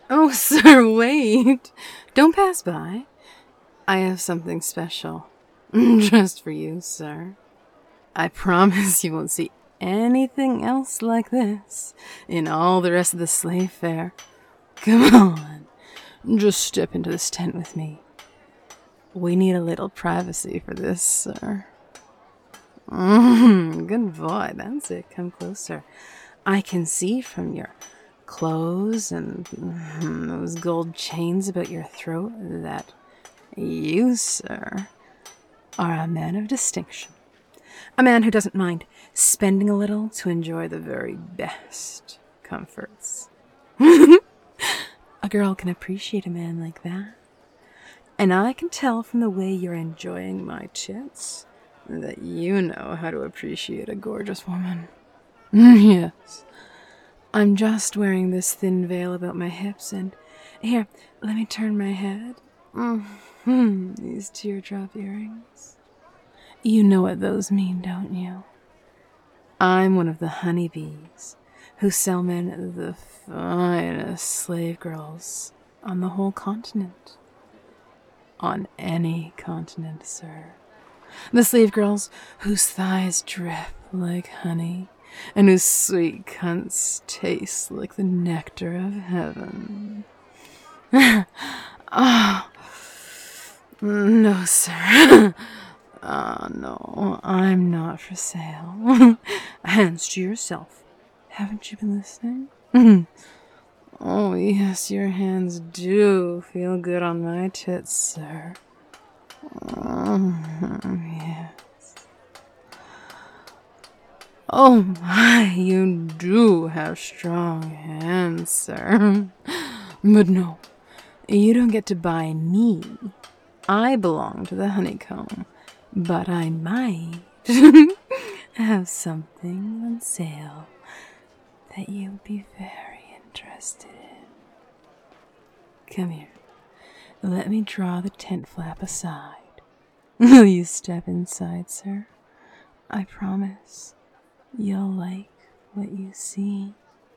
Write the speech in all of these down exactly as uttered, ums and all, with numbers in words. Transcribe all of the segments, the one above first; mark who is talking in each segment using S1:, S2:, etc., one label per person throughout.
S1: Oh, sir, wait. Don't pass by. I have something special. Just for you, sir. I promise you won't see anything else like this in all the rest of the slave fair. Come on. Just step into this tent with me. We need a little privacy for this, sir. Mm, good boy. That's it. Come closer. I can see from your clothes and mm, those gold chains about your throat that you, sir, are a man of distinction. A man who doesn't mind spending a little to enjoy the very best comforts. A girl can appreciate a man like that. And I can tell from the way you're enjoying my tits that you know how to appreciate a gorgeous woman. Yes. I'm just wearing this thin veil about my hips, and here, let me turn my head. Mm-hmm. These teardrop earrings. You know what those mean, don't you? I'm one of the honeybees who sell men the finest slave girls on the whole continent. On any continent, sir. The slave girls whose thighs drip like honey and whose sweet cunts taste like the nectar of heaven. Oh, no, sir. Ah, uh, no, I'm not for sale. Hands to yourself. Haven't you been listening? Oh, yes, your hands do feel good on my tits, sir. Oh, yes. Oh, my, you do have strong hands, sir. But no, you don't get to buy me. I belong to the honeycomb, but I might have something on sale that you'll be very interested in. Come here. Let me draw the tent flap aside. Will you step inside, sir? I promise you'll like what you see.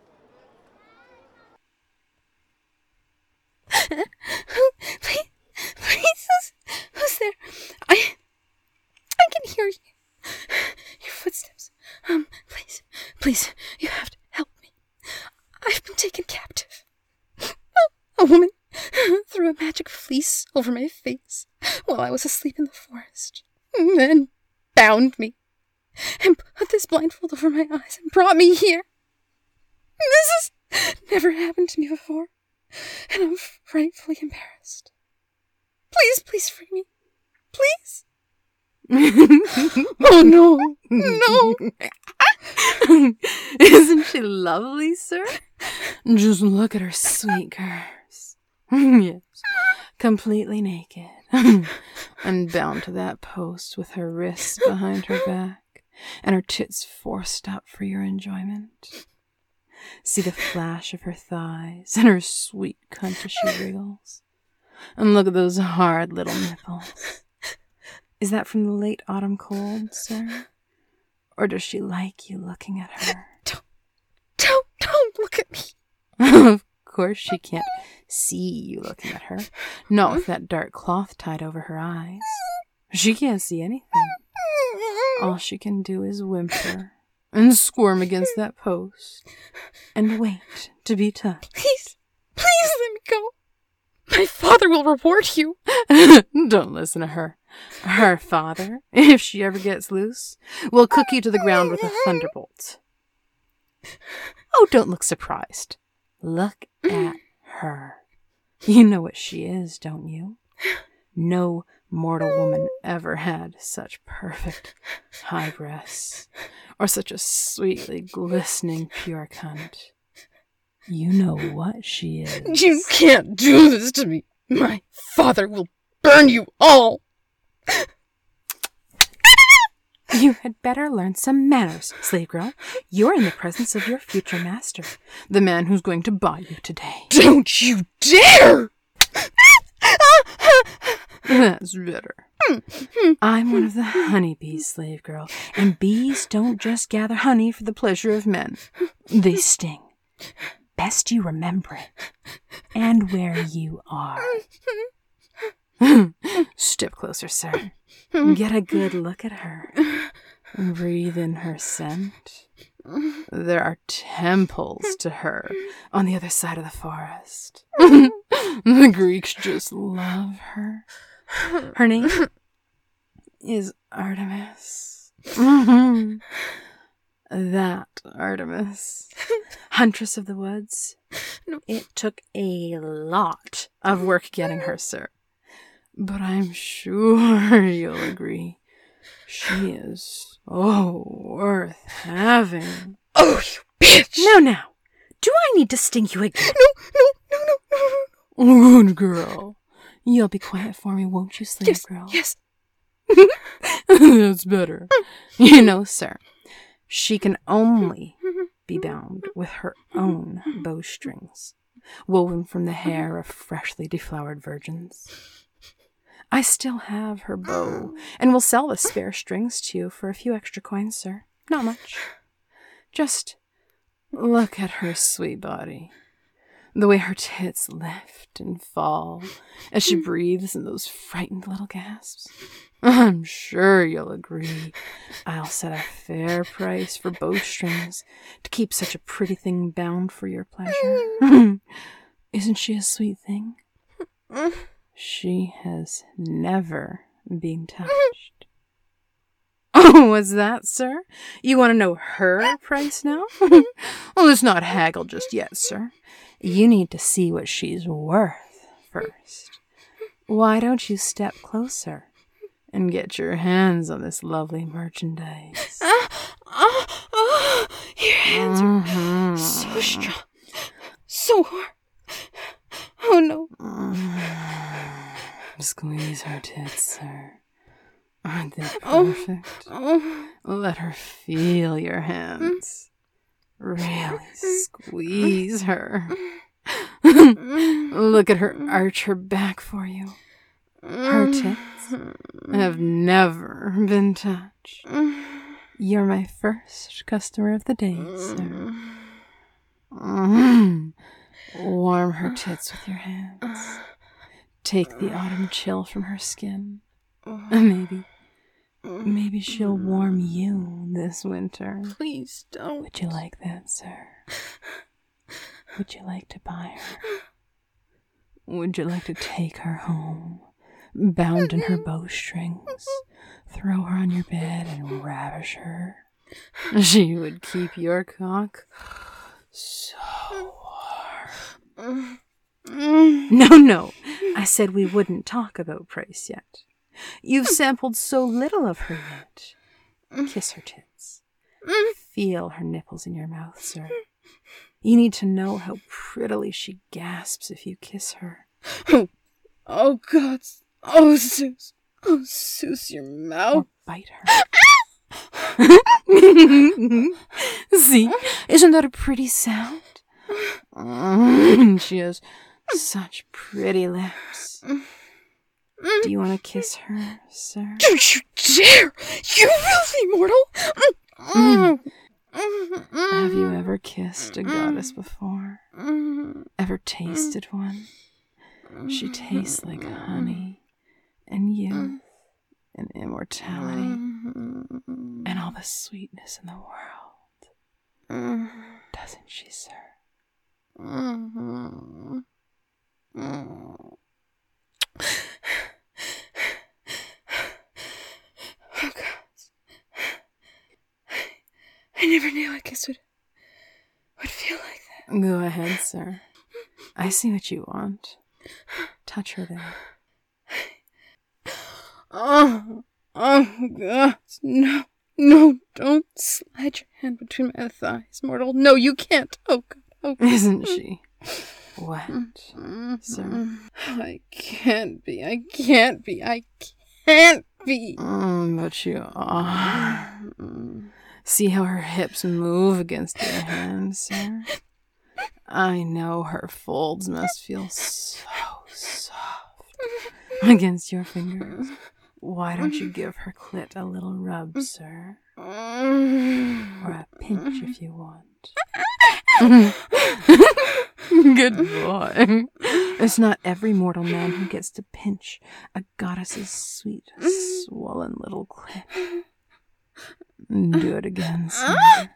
S2: Please, please, who's, who's there? I, I can hear you. Your footsteps. Um, please, please, you have to help me. I've been taken captive. A woman threw a magic fleece over my face while I was asleep in the forest, and then bound me and put this blindfold over my eyes and brought me here. This has never happened to me before, and I'm frightfully embarrassed. Please, please free me. Please. Oh, no. No.
S1: Isn't she lovely, sir? Just look at her sweet curves. Yes. Completely naked. And bound to that post with her wrists behind her back and her tits forced up for your enjoyment. See the flash of her thighs and her sweet cunt as she wriggles. And look at those hard little nipples. Is that from the late autumn cold, sir? Or does she like you looking at her?
S2: Don't, don't, don't look at me.
S1: Of course she can't see you looking at her. Not with that dark cloth tied over her eyes. She can't see anything. All she can do is whimper and squirm against that post and wait to be touched.
S2: Please, please let me go. My father will reward you.
S1: Don't listen to her. Her father, if she ever gets loose, will cook you to the ground with a thunderbolt. Oh, don't look surprised. Look at her. You know what she is, don't you? No mortal woman ever had such perfect high breasts, or such a sweetly glistening pure cunt. You know what she is.
S2: You can't do this to me. My father will burn you all.
S1: You had better learn some manners, slave girl. You're in the presence of your future master, the man who's going to buy you today.
S2: Don't you dare!
S1: That's better. I'm one of the honeybees, slave girl, and bees don't just gather honey for the pleasure of men. They sting. Best you remember it. and where you are. Step closer, sir. Get a good look at her. Breathe in her scent. There are temples to her on the other side of the forest. The Greeks just love her. Her name is Artemis. That Artemis, huntress of the woods.
S2: No.
S1: It took a lot of work getting her, sir. But I'm sure you'll agree. She is so worth having.
S2: Oh, you bitch!
S1: Now, now. Do I need to sting you again?
S2: No, no, no, no, no, no.
S1: Good girl. You'll be quiet for me, won't you, slave
S2: Yes,
S1: girl?
S2: yes.
S1: That's better. You know, sir, she can only be bound with her own bowstrings, woven from the hair of freshly deflowered virgins. I still have her bow, and will sell the spare strings to you for a few extra coins, sir. Not much. Just look at her sweet body. The way her tits lift and fall as she breathes in those frightened little gasps. I'm sure you'll agree. I'll set a fair price for bowstrings to keep such a pretty thing bound for your pleasure. Isn't she a sweet thing? She has never been touched. Oh, what's that, sir? You want to know her price now? Well, let's not haggle just yet, sir. You need to see what she's worth first. Why don't you step closer and get your hands on this lovely merchandise?
S2: Ah, ah, ah. Your hands are
S1: Mm-hmm.
S2: so strong, so hard. Oh, no.
S1: Squeeze her tits, sir. Aren't they
S2: Oh.
S1: perfect?
S2: Oh.
S1: Let her feel your hands. Really squeeze her. Look at her arch her back for you. Her tits have never been touched. You're my first customer of the day, sir. Mm. Warm her tits with your hands. Take the autumn chill from her skin. Maybe, maybe she'll warm you this winter.
S2: Please don't.
S1: Would you like that, sir? Would you like to buy her? Would you like to take her home, bound in her bowstrings, throw her on your bed and ravish her? She would keep your cock so warm. No, no, I said we wouldn't talk about price yet. You've sampled so little of her yet. Kiss her tits. Feel her nipples in your mouth, sir. You need to know how prettily she gasps if you kiss her.
S2: Oh, oh God. Oh, Zeus. Oh, Zeus, your mouth.
S1: Or bite her. See, isn't that a pretty sound? Mm, she has such pretty lips. Do you want to kiss her, sir?
S2: Don't you dare! You filthy mortal!
S1: Mm. Have you ever kissed a goddess before? Ever tasted one? She tastes like honey and youth and immortality and all the sweetness in the world. Doesn't she, sir?
S2: Oh, God. I never knew a kiss would, would feel like that.
S1: Go ahead, sir. I see what you want. Touch her there.
S2: Oh, oh, God. No, no, don't slide your hand between my thighs, mortal. No, you can't. Oh, God. Oh, God.
S1: Isn't she wet, sir?
S2: I can't be. I can't be. I can't be.
S1: Mm, but you are. See how her hips move against your hands, sir? I know her folds must feel so soft against your fingers. Why don't you give her clit a little rub, sir? Or a pinch if you want. Good boy. It's not every mortal man who gets to pinch a goddess's sweet, swollen little clit. Do it again, sir.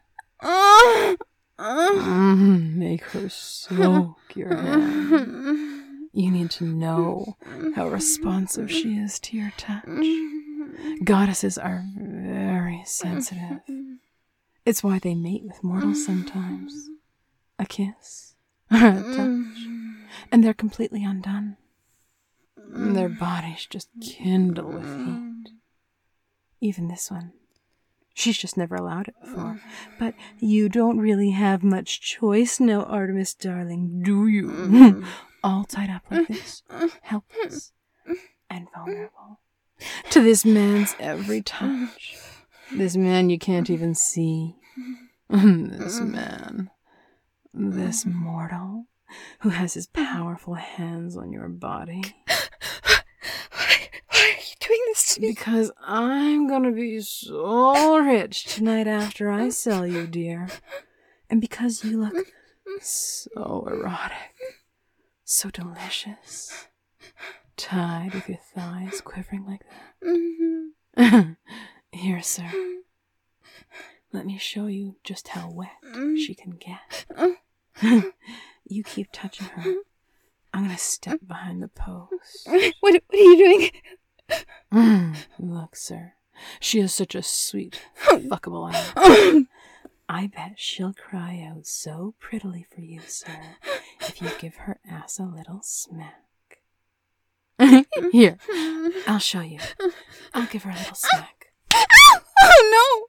S1: Mm, make her soak your hand. You need to know how responsive she is to your touch. Goddesses are very sensitive. It's why they mate with mortals sometimes. A kiss or a touch, and they're completely undone. Their bodies just kindle with heat. Even this one. She's just never allowed it before. But you don't really have much choice now, Artemis, darling, do you? All tied up like this, helpless and vulnerable to this man's every touch. This man you can't even see. This man. This mortal who has his powerful hands on your body.
S2: Why, why are you doing this to me?
S1: Because I'm gonna be so rich tonight after I sell you, dear. And because you look so erotic, so delicious, tied with your thighs quivering like that. Here, sir. Let me show you just how wet she can get. You keep touching her. I'm gonna step behind the post.
S2: What, what are you doing?
S1: Mm, look, sir. She has such a sweet, fuckable eye. I bet she'll cry out so prettily for you, sir, if you give her ass a little smack. Here, I'll show you. I'll give her a little smack.
S2: Oh, no!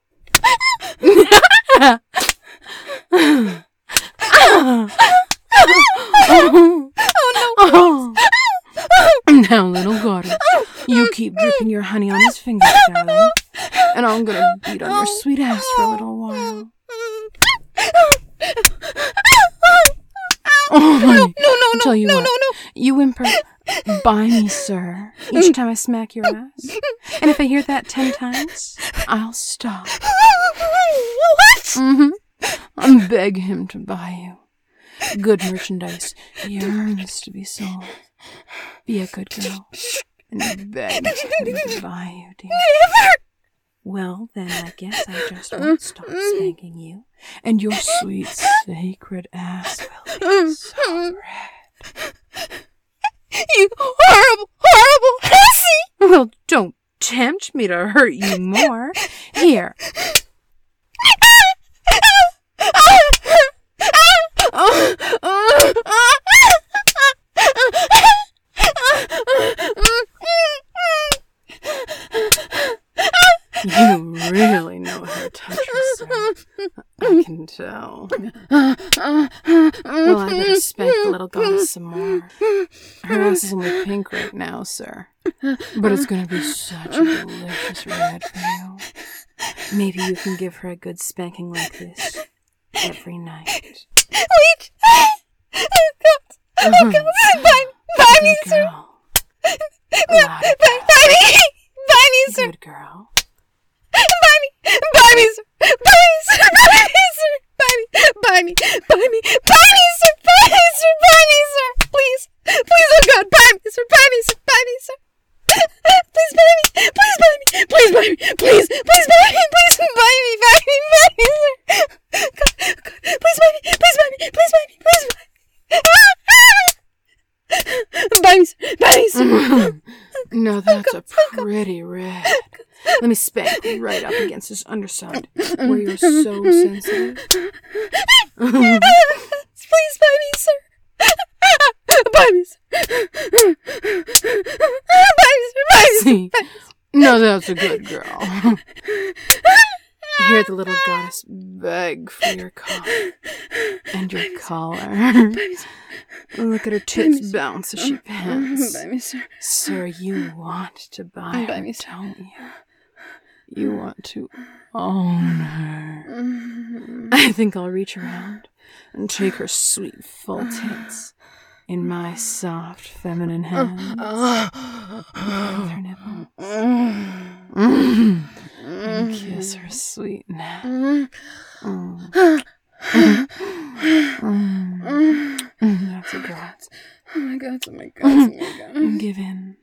S1: Oh, oh, no. Now, little goddess, you keep dripping your honey on his fingers, darling, and I'm gonna beat on your sweet ass for a little while. Oh, honey,
S2: no, no, no,
S1: tell you
S2: no,
S1: what,
S2: no, no.
S1: You whimper, "By me, sir," each time I smack your ass. And if I hear that ten times, I'll stop.
S2: What?
S1: Mm-hmm. And beg him to buy you. Good merchandise yearns to be sold. Be a good girl and beg him to buy you, dear.
S2: Never!
S1: Well, then I guess I just won't stop spanking you, and your sweet, sacred ass will be so red.
S2: You horrible, horrible hussy!
S1: Well, don't tempt me to hurt you more. Here. You really know how to touch her, sir. I can tell. Well, I better spank the little goddess some more. Her ass is only pink right now, sir. But it's gonna be such a delicious red for you. Maybe you can give her a good spanking like this every night.
S2: Wait! Oh, God! Oh,
S1: Uh-huh.
S2: God! Buy, buy me,
S1: Good
S2: sir!
S1: girl.
S2: Buy,
S1: Louder.
S2: buy me! Buy me, sir!
S1: Good girl.
S2: Buy me! Buy me, sir! Buy me, sir! Buy me, sir! Buy me! Buy me! Buy me! Buy me, sir! Buy me, sir! Buy me, sir! Please! Please, oh God! Buy me, sir! Buy me, sir! Buy me, sir! Please buy me! Please buy me! Please buy me! Please! Please buy me! Please buy me! Buy me! Buy me, sir! God! God! Please buy me! Please buy me! Please buy me! Please buy me! Buy me, sir! Buy me, sir!
S1: No, that's a pretty red. Let me spank right up against this underside where you're so sensitive.
S2: Please buy me, sir! Buy me, sir! Buy me, sir! Buy me,
S1: See? No, that's a good girl. Hear the little goddess beg for your cock and your collar. Look at her tits bounce as she pants.
S2: Buy me, sir!
S1: Sir, you want to buy
S2: Buy
S1: her,
S2: me, sir.
S1: don't you? You want to own her. I think I'll reach around and take her sweet full tits in my soft feminine hands. With her nipple. Mm. And kiss her sweet neck. Mm. That's a girl.
S2: Oh my god, oh my god, oh my god.
S1: Give in.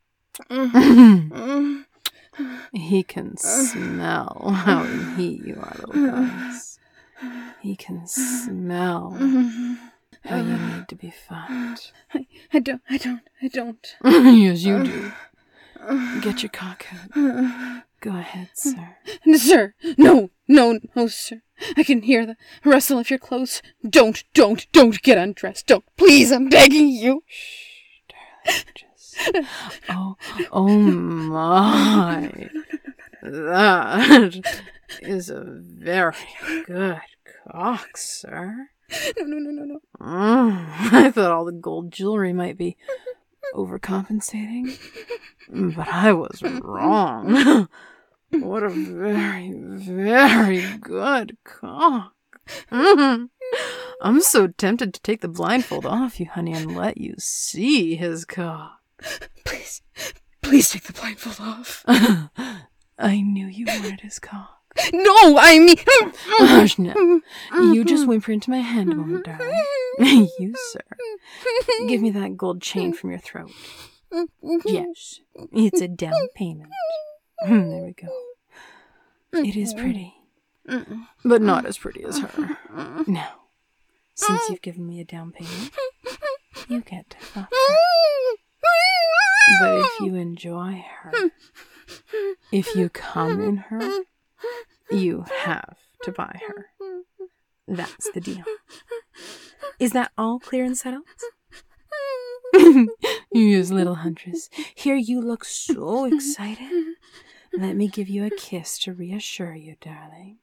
S1: He can smell how in heat you are, little guys. He can smell how you need to be fucked.
S2: I, I don't, I don't, I don't.
S1: Yes, you do. Get your cock out. Go ahead, sir.
S2: Sir, no, no, no, sir. I can hear the rustle of your clothes. Don't, don't, don't get undressed. Don't, please, I'm begging you.
S1: Shh, darling, just... Oh, oh my. That is a very good cock, sir.
S2: No, no, no, no, no.
S1: Mm, I thought all the gold jewelry might be overcompensating, but I was wrong. What a very, very good cock. Mm. I'm so tempted to take the blindfold off you, honey, and let you see his cock.
S2: Please, please take the blindfold off.
S1: I knew you wanted his cock.
S2: No, I mean...
S1: Hush now. You just whimper into my hand a moment, darling. You, sir. Give me that gold chain from your throat. Yes, it's a down payment. There we go. It is pretty, but not as pretty as her. Now, since you've given me a down payment, you get to fuck her. But if you enjoy her, if you come in her, you have to buy her. That's the deal. Is that all clear and settled? Yes, little huntress. Here you look so excited. Let me give you a kiss to reassure you, darling.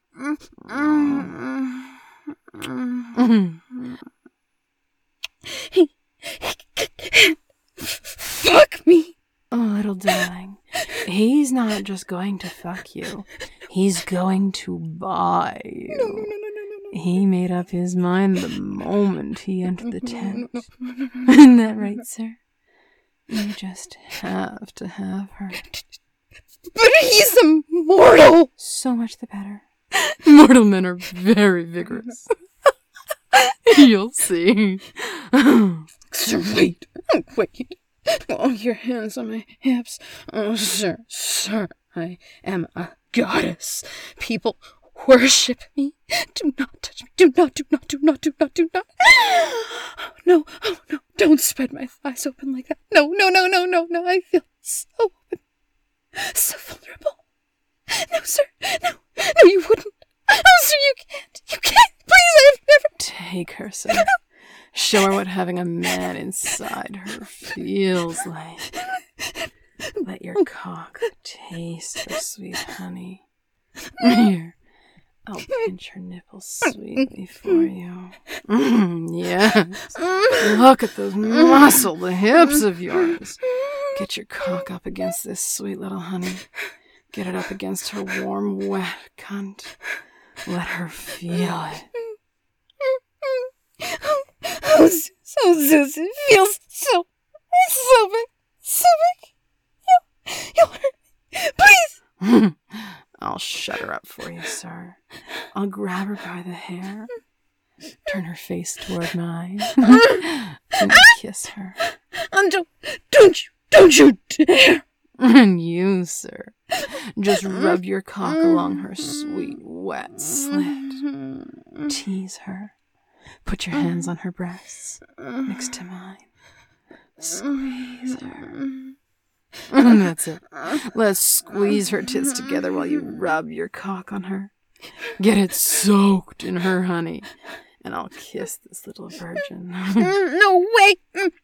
S2: Fuck me.
S1: Oh, little darling. He's not just going to fuck you. He's going to buy you.
S2: No, no, no, no, no, no.
S1: He made up his mind the moment he entered the tent. Isn't that right, sir? You just have to have her.
S2: But he's immortal!
S1: So much the better. Mortal men are very vigorous. You'll see.
S2: Sir, wait. Wait. Oh, your hands on my hips. Oh, sir, sir, I am a goddess. People worship me. Do not touch me. Do not, do not, do not, do not, do not. Oh, no, oh, no. Don't spread my thighs open like that. No, no, no, no, no, no. I feel so open. So vulnerable. No, sir. No. No, you wouldn't. Oh, sir, you can't. You can't. Please, I've never...
S1: Take her, sir. Show her what having a man inside her feels like. Let your cock taste the sweet honey. Here, I'll pinch her nipples sweetly for you. Mm, yes. Look at those muscled hips of yours. Get your cock up against this sweet little honey. Get it up against her warm, wet cunt. Let her feel it.
S2: Oh, so Zeus, it feels so, so big, so big. You, you hurt me. Please.
S1: I'll shut her up for you, sir. I'll grab her by the hair, turn her face toward mine, and kiss her.
S2: And don't, don't you, don't you dare.
S1: And you, sir, just rub your cock along her sweet, wet slit. Tease her. Put your hands on her breasts, next to mine. Squeeze her. That's it. Let's squeeze her tits together while you rub your cock on her. Get it soaked in her honey, and I'll kiss this little virgin.
S2: No way.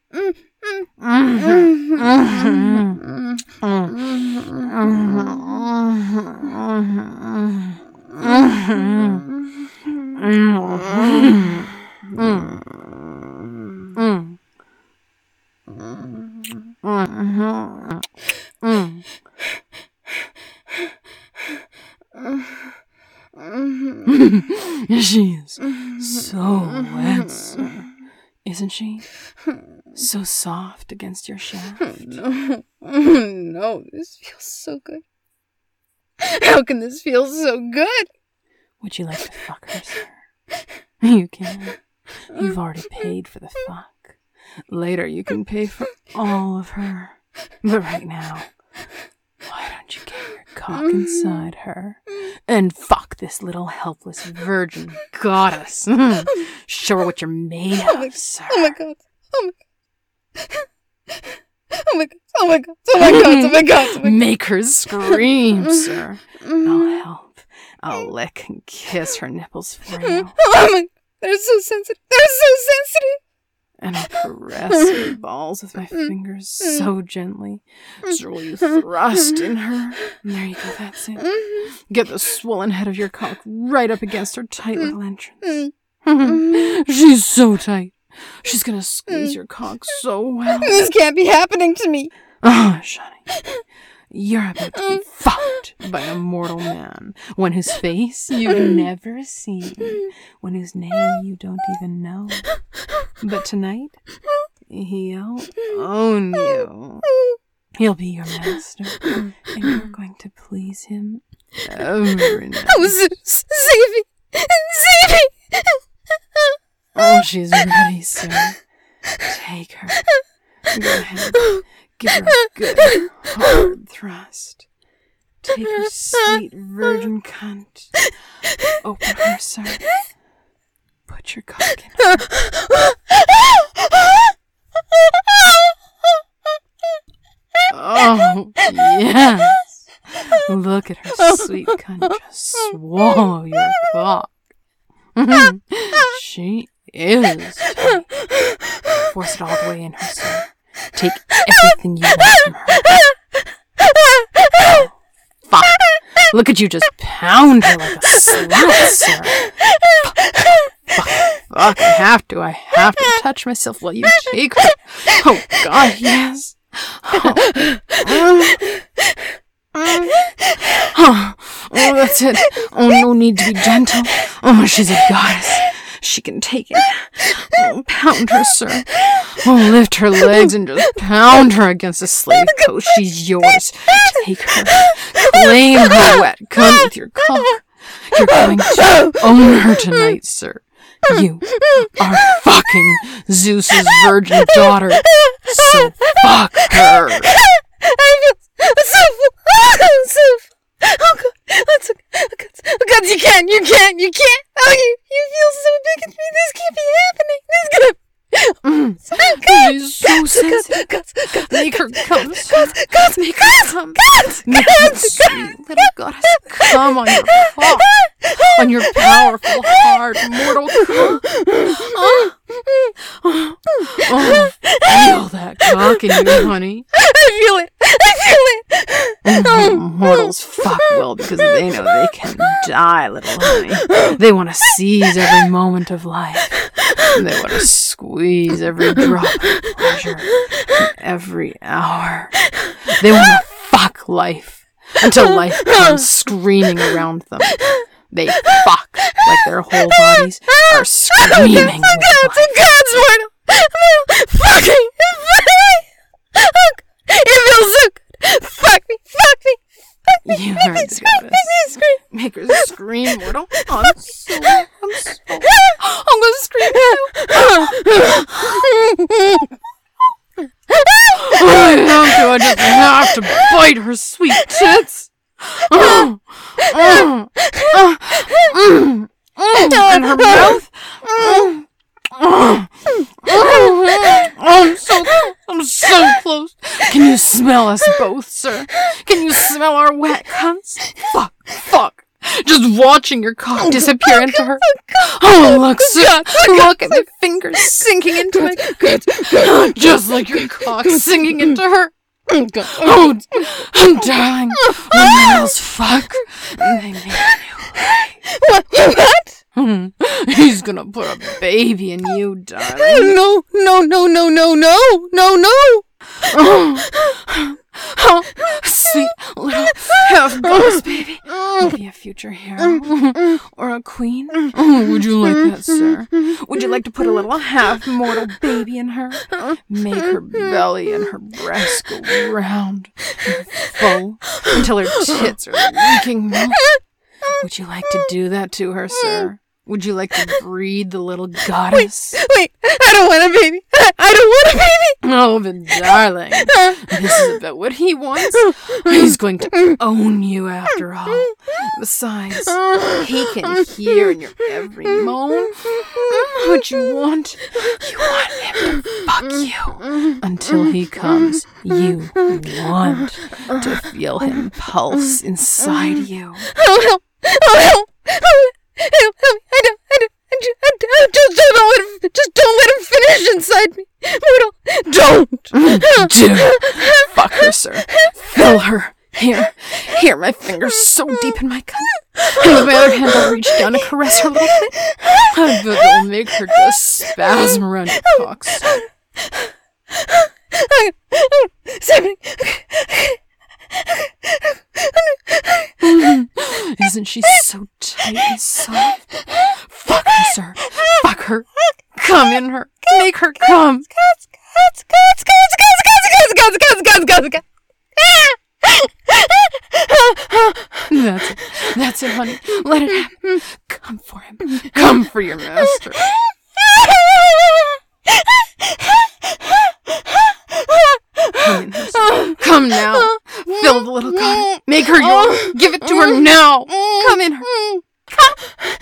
S1: She is so wet, sir. Isn't she? So soft against your shaft.
S2: No, no, this feels so good. How can this feel so good?
S1: Would you like to fuck her, sir? You can. You've already paid for the fuck. Later you can pay for all of her. But right now, why don't you get your cock inside her and fuck this little helpless virgin goddess? Show her what you're made
S2: Oh
S1: of, sir.
S2: Oh my god. Oh my god. Oh my god. Oh my god. Oh my god. Oh my god. Oh my god.
S1: Make her scream, sir. I'll help. I'll lick and kiss her nipples for you.
S2: Oh my god. They're so sensitive. They're so sensitive.
S1: And I'll caress your balls with my fingers so gently. So will you thrust in her? And there you go, that's it. Get the swollen head of your cock right up against her tight little entrance. She's so tight. She's gonna squeeze your cock so well.
S2: This can't be happening to me.
S1: Oh, Shani. You're about to be fucked by a mortal man, one whose face you've never seen, one whose name you don't even know. But tonight, he'll own you. He'll be your master, and you're going to please him every night.
S2: Oh, Zeus, save me! Save me!
S1: Oh, she's ready, sir. Take her. Go ahead. Give her a good, hard thrust. Take her sweet virgin cunt. Open her, sir. Put your cock in her. Oh, yes. Look at her sweet cunt just swallow your cock. She is tight. Force it all the way in her, sir. Take everything you want from her. Oh, fuck. Look at you just pound her like a slut, sir. Fuck, fuck, fuck. I have to. I have to touch myself while you take her. Oh, God, yes. Oh, oh, oh, that's it. Oh, no need to be gentle. Oh, she's a goddess. She can take it. Oh, pound her, sir. Oh, lift her legs and just pound her against the slave coast. She's yours. Take her. Claim her wet cunt with your cock. You're going to own her tonight, sir. You are fucking Zeus's virgin daughter. So fuck her.
S2: I feel so full. So full. Oh god, that's okay. Oh god, oh god, you can't, you can't, you can't. Oh, you, you feel so big at me. This can't be happening. This is gonna.
S1: Mm.
S2: Oh, god.
S1: She's so sensitive.
S2: God, God, God,
S1: Make her come.
S2: God, God,
S1: Make
S2: God,
S1: her come.
S2: God,
S1: Make her sweet little goddess come on your cock. On your powerful, hard, mortal cock. Oh, oh, oh, feel that cock in you, honey.
S2: I feel it. I feel it.
S1: Oh, mortals fuck well because they know they can die, little honey. They want to seize every moment of life. They want to squeeze every drop of pleasure every hour. They want to fuck life until life comes screaming around them. They fuck like their whole bodies are screaming with life.
S2: Oh God's mortal. Mortal. Fucking. It feels so good. Fuck me. Fuck me. Fuck me.
S1: You
S2: Make
S1: heard
S2: me
S1: the
S2: scream.
S1: goddess.
S2: Make me scream.
S1: Make her scream, mortal. I'm so, I'm so, I'm gonna scream too. I have to, I just have to bite her sweet tits. Oh, oh, oh, mm, mm, and her mouth. Mm, oh, oh, I'm so, I'm so close. Can you smell us both, sir? Can you smell our wet cunts? Fuck, fuck. Just watching your cock disappear into her. Oh, look, sir. Look at my fingers sinking into it. Just like your cock sinking into her. Oh, darling. When girls fuck, they make you right.
S2: What? What?
S1: Hmm. He's gonna put a baby in you, darling.
S2: No, no, no, no, no, no, no, no.
S1: Oh, oh, sweet little half goddess baby. You'll be a future hero or a queen. Oh, would you like that, sir? Would you like to put a little half mortal baby in her? Make her belly and her breasts go round and full until her tits are leaking milk. Would you like to do that to her, sir? Would you like to breed the little goddess?
S2: Wait, wait, I don't want a baby. I, I don't want a baby.
S1: Oh, but darling, this is about what he wants. He's going to own you after all. Besides, he can hear in your every moan what you want. You want him to fuck you. Until he comes, you want to feel him pulse inside you.
S2: Oh, help. Oh, help. Oh, help, help me. I don't, I don't, I just, I don't, just don't let him, just don't let him finish inside me. Myrtle, don't.
S1: Do. Fuck her, sir. Fill her. Here, here, my fingers so deep in my cunt. And with my other hand, I'll reach down to caress her little clit. I bet it'll make her just spasm around your cock, sir. Isn't she so tight and soft? Fuck her, sir. Fuck her. Come in her. Make her come. That's it. That's it, honey. Let it happen. Come for him. Come for your master. Come in her, sir. Come now. Fill the little goddess. Make her yours. Give it to her now. Come in her. Come.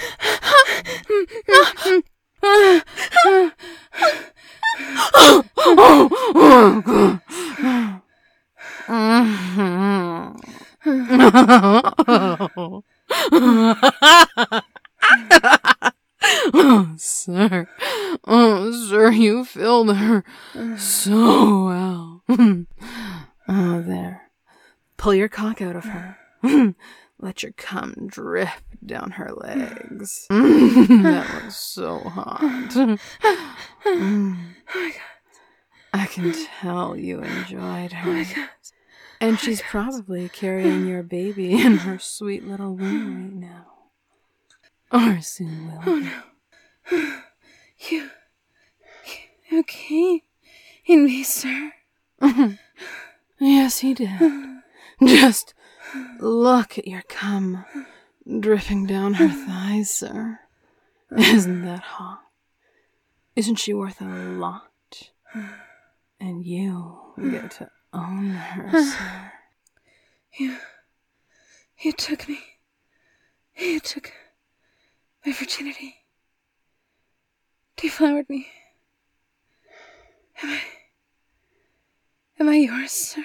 S1: Oh, sir. Oh, sir, you filled her so well. Oh, there. Pull your cock out of her. Let your cum drip down her legs. That was so hot. Mm.
S2: Oh my God.
S1: I can tell you enjoyed her.
S2: Oh my God.
S1: And she's probably carrying your baby in her sweet little womb right now. Or soon will.
S2: Oh no. You, you came in me, sir.
S1: Yes, he did. Just look at your cum dripping down her thighs, sir. Isn't that hot? Isn't she worth a lot? And you get to own her, sir.
S2: You, you took me. You took my virginity. Deflowered me. Am I, am I yours, sir?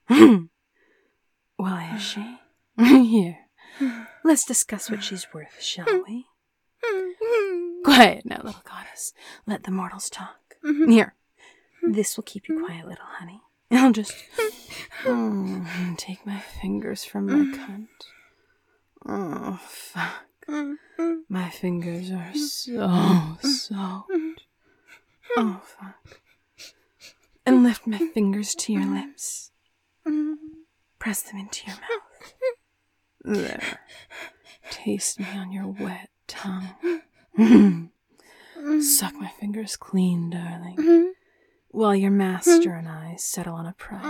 S1: Well, is she? Here, let's discuss what she's worth, shall we? Quiet now, little goddess. Let the mortals talk. Here, this will keep you quiet, little honey. I'll just oh, take my fingers from my cunt. Oh, fuck. My fingers are so soaked. Oh, fuck. And lift my fingers to your lips. Press them into your mouth. There. Taste me on your wet tongue. Suck my fingers clean, darling. While your master and I settle on a price.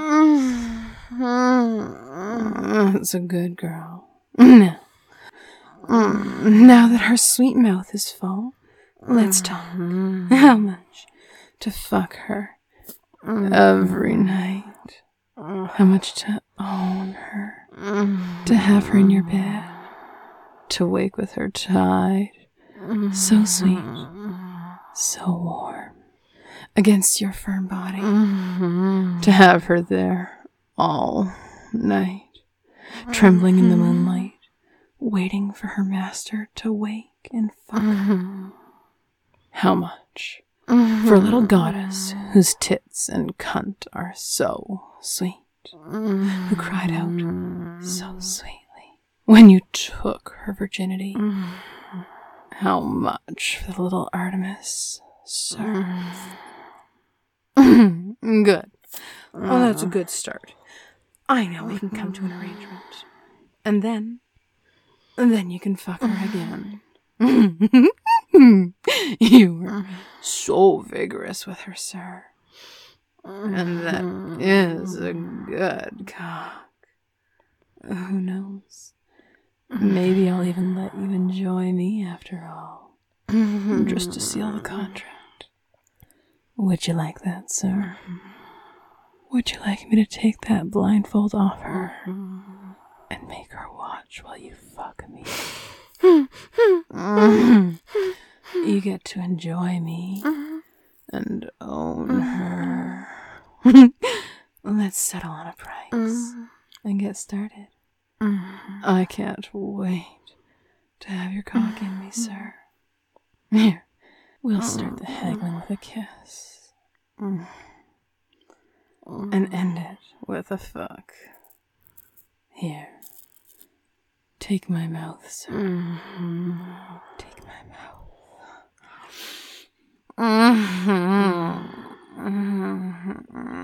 S1: That's a good girl. Now, now that her sweet mouth is full, let's talk. How much to fuck her every night? How much to own her? To have her in your bed? To wake with her tied? So sweet, so warm, against your firm body. To have her there all night, trembling in the moonlight, waiting for her master to wake and fuck her. How much for a little goddess whose tits and cunt are so sweet, who cried out so sweetly when you took her virginity? How much for the little Artemis, sir? Good. Well, that's a good start. I know we can come to an arrangement. And then, and then you can fuck her again. You were so vigorous with her, sir. And that is a good cock. Who knows? Maybe I'll even let you enjoy me after all. just to seal the contract. Would you like that, sir? Would you like me to take that blindfold off her and make her watch while you fuck me? You get to enjoy me and own her. Let's settle on a price and get started. I can't wait to have your cock in me, sir. Here, we'll start the haggling with a kiss. And end it with a fuck. Here. Take my mouth, sir. Take my mouth.